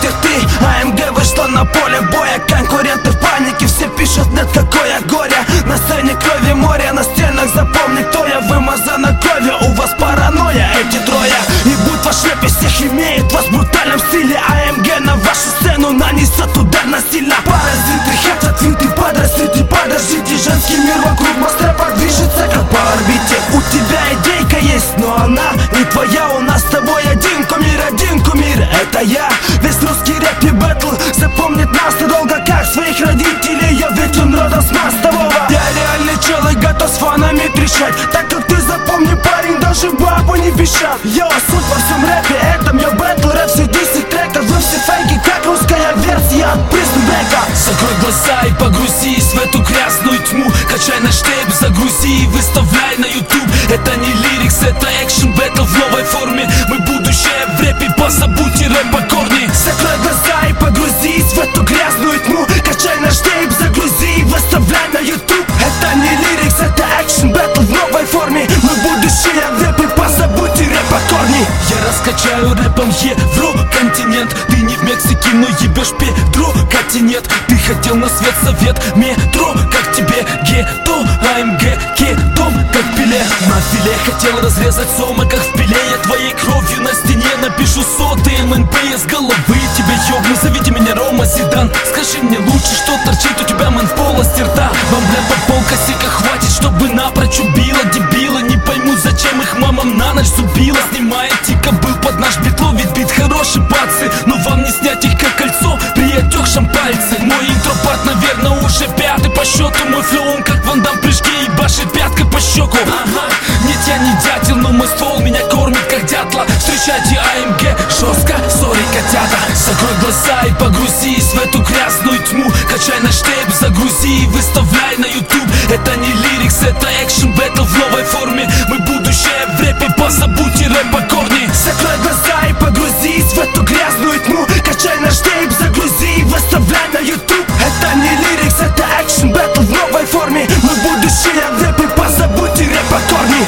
где ты? АМГ вышла на поле боя, конкуренты в панике, все пишут: нет, какое горе. На сцене крови море, на стенах запомни, кто я. Вымазана кровью, у вас паранойя, эти трое. И будь ваш рэп из всех имеет вас в брутальном стиле. АМГ на вашу сцену нанесет удар насильно. Паразиты хотят виды, подрастите, подождите. Женский мир вокруг мастрэпа движется как по орбите. У тебя идейка есть, но она не твоя. У нас с тобой один кумир, это я. Весь русский рэп и бэтл запомнит нас надолго, как своих родителей. Я ведь он родом с мостового. Я реальный человек, готов с фанами трещать. Так как ты запомни, парень, даже бабу не пищат. Йо, суть во всем рэпе этом, я бэтл, рэп, все 10 треков. Вы все фейки, как русская версия от Prison Break. Закрой глаза и погрузись в эту грязную тьму. Качай наш тейп, загрузи и выставляй на YouTube. Это не лирикс, это экшен бэтл в новой форме. Мы будущее в рэпе, позабудьте рэп по корни. Закрой глаза и погрузись в эту грязную тьму. Качай наш тейп, загрузи и выставляй на YouTube. Это не лирикс, это экшен бэтл в новой форме. Мы будущее в рэпе, позабудьте рэп по корни. Я раскачаю рэпом Евроконтинент. Ты не в Мексике, но ебешь Педро континент. Ты хотел на свет совет метро, как тебе гетто. АМГ кедом, как Пеле на филе. Хотел разрезать сома, как в пиле. Я твоей кровью на стене напишу соты МНП из головы. Тебе ёбну, зовите меня Рома Зидан. Скажи мне лучше, что торчит у тебя, мэн, в полости рта. Вам, бля, по полкосика хватит, чтобы напрочь убила дебила. Не пойму, зачем их мамам на ночь зубила. Снимаете кобыл под наш бит, ловит бит хороший пацы. Но вам не снять их как кольцо при отёкшем пальце. Мой интропарт, наверное, уже пятый по счету. Мой флоу, он как Ван Дам в прыжке и башит пяткой по щеку. Ага, нет, я не дятел, но мой ствол меня кормит как дятла. Встречайте АМГ жестко, сори, котята. Закрой глаза и погрузись в эту грязную тьму. Качай наш тейп, загрузи и выставляй на YouTube. Это не лирикс, это экшен бэтл в новой форме. Мы будущее в рэпе, позабудьте рэп по корни. Закрой глаза и погрузись в эту грязную тьму. Качай наш тейп, загрузи и выставляй на YouTube. Это не лирикс, это экшен бэтл в новой форме. Мы будущее в рэпе, позабудьте рэп по корни.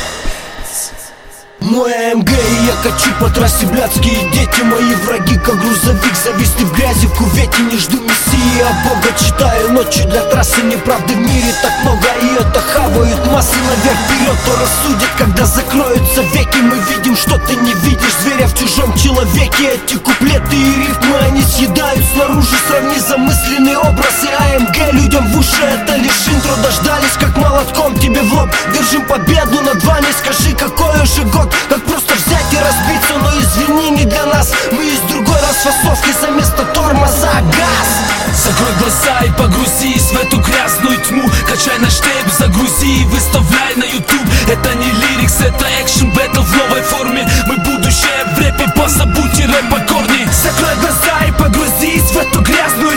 Мой АМГ и я качу по трассе, блядские дети. Мои враги, как грузовик, зависли в грязи в кувете. Не жду мессии, а Бога читаю ночью для трассы. Неправды в мире так много, и это хавают массы. Наверх вперед, то рассудят, когда закроются веки. Мы видим, что ты не видишь, зверя в чужом человеке. Эти куплеты и рифмы, они съедают снаружи. Сравни замысленный образ и АМГ людям в уши. Это лишь интро, дождались, как молотком тебе в лоб. Держим победу над вами, скажи, какой уже год. Как просто взять и разбиться, но извини, не для нас. Мы из другой расфасовки, за место тормоза газ. Закрой глаза и погрузись в эту грязную тьму. Качай наш тейп, загрузи и выставляй на YouTube. Это не лирикс, это экшен бэтл в новой форме. Мы будущее в рэпе, позабудьте рэп по корни. Закрой глаза и погрузись в эту грязную